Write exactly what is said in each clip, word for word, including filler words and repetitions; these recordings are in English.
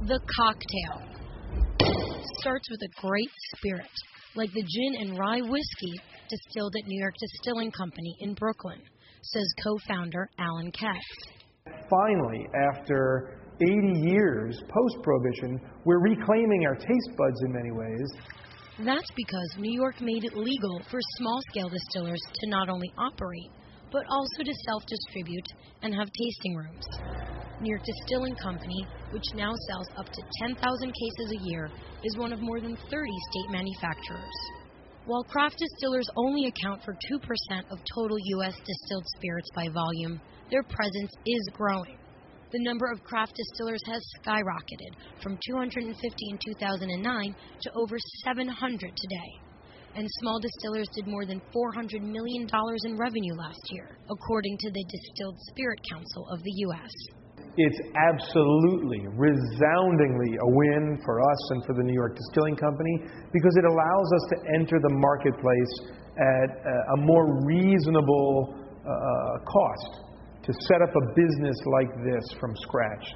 The cocktail starts with a great spirit, like the gin and rye whiskey distilled at New York Distilling Company in Brooklyn, says co-founder Alan Katz. Finally, after eighty years post-Prohibition, we're reclaiming our taste buds in many ways. That's because New York made it legal for small-scale distillers to not only operate, but also to self-distribute and have tasting rooms. New York Distilling Company, which now sells up to ten thousand cases a year, is one of more than thirty state manufacturers. While craft distillers only account for two percent of total U S distilled spirits by volume, their presence is growing. The number of craft distillers has skyrocketed from two hundred fifty in two thousand nine to over seven hundred today. And small distillers did more than four hundred million dollars in revenue last year, according to the Distilled Spirit Council of the U S It's absolutely, resoundingly a win for us and for the New York Distilling Company because it allows us to enter the marketplace at a more reasonable uh, cost to set up a business like this from scratch.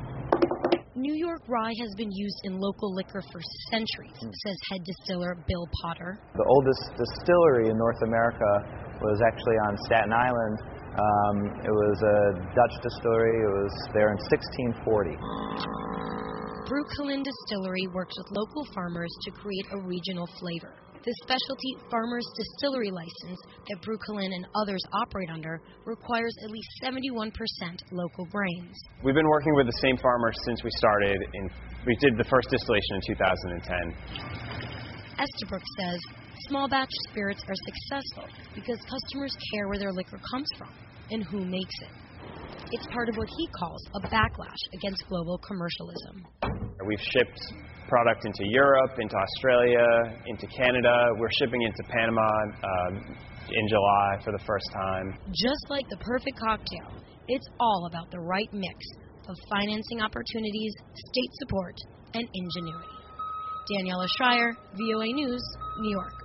New York rye has been used in local liquor for centuries, says head distiller Bill Potter. The oldest distillery in North America was actually on Staten Island. Um, it was a Dutch distillery. It was there in sixteen forty. Brooklyn Distillery works with local farmers to create a regional flavor. The specialty farmer's distillery license that Brooklyn and others operate under requires at least seventy-one percent local grains. We've been working with the same farmers since we started. In, we did the first distillation in two thousand ten. Estabrook says small batch spirits are successful because customers care where their liquor comes from and who makes it. It's part of what he calls a backlash against global commercialism. We've shipped product into Europe, into Australia, into Canada. We're shipping into Panama um, in July for the first time. Just like the perfect cocktail, it's all about the right mix of financing opportunities, state support, and ingenuity. Daniela Schreier, V O A News, New York.